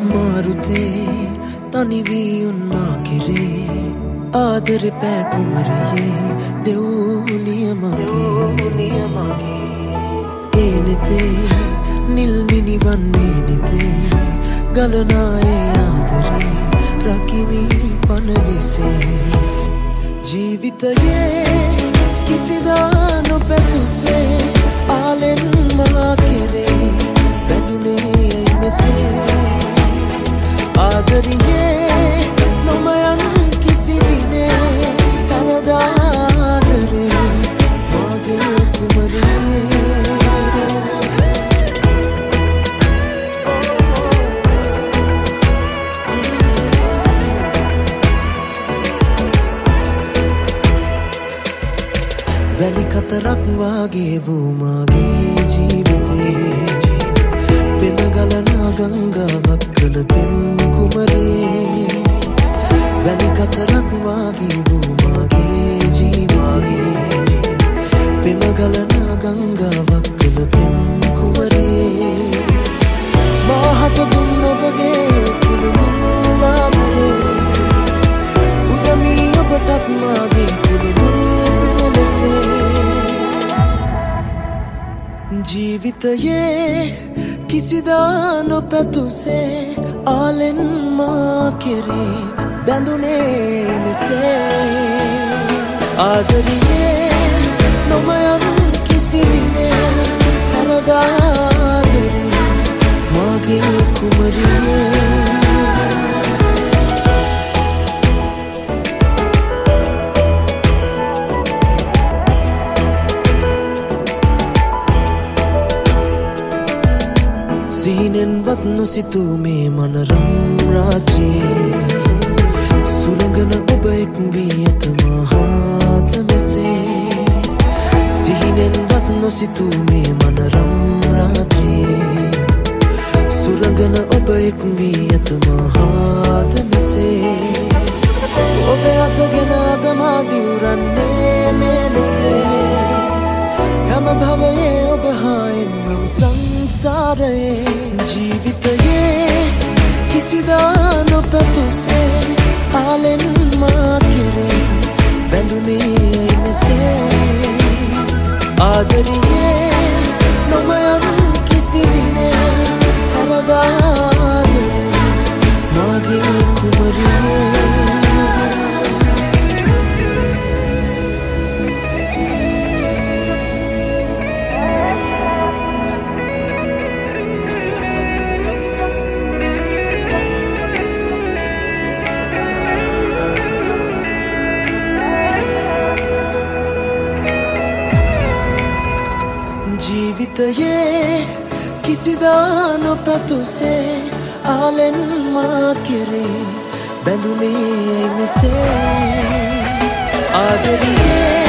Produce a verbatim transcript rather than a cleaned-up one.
අමාරුතේ තනිවී උන්මා කෙරේ ආදර පෑ කුමරියේ දෙව්නිය මගේ ඒ නෙතේ නිල්මිනි වන්නේ නෙතේ ගලනායේ ආදරේ රකිමි පනවිසේ ජීවිතයේ කිසිදා නොපැතුසේ ආලෙන් මා කෙරේ බැඳුනේ මෙසේ ආදරියේ නොමයන් කිසි දිනේ හැරදාදරේ මගේ කුමරියේ වැලි කතරක් වාගේ වූ මාගේ ජීවිතේ පෙම ගලනා ගංගාවක් කළ පෙම් කුමරියේ වැලි කතරක් වාගේ වූ මාගේ ජීවිතේ පෙම ගලනා ගංගාවක් කළ පෙම් කුමරියේ මාහට දුන්න ඔබගේ කුළුමුල් ආදරේ පුදමී ඔබටත් මාගේ කුළුමුල් පෙමලසේ ජීවිතයේ කිසිදා නොපැතුසේ ආලෙන් මා කෙරේ බැඳුනේ මෙසේ ආදරියේ නොමයන් කිසි දිනේ හැරදාදරේ මගේ කුමරියේ සිහිනෙන්වත් නොසිතූ මේ මනරම් රාත්‍රියේ සුළඟන ඔබ එක් වී ඇත මහාත මෙසේ සිහිනෙන්වත් නොසිතූ මේ මනරම් රාත්‍රියේ සුළඟන ඔබ එක් වී ඇත මහාත මෙසේ ඔබ අතගෙන අදමා දිවුරන්නේ මේ ලෙසේ යම භවයේ ඔබ හා එන්නම් සංසාරයේ ජීවිතයේ කිසිදා නොපැතුසේ ආලෙන් මා කෙරේ බැඳුනේ මෙසේ ආදරියේ නොමයන් කිසි දිනේ හැරදාදරේ මගේ කුමරියේ ජීවිතයේ කිසිදා නොපැතුසේ ආලෙන් මා කෙරේ බැඳුනේ මෙසේ ආදරියේ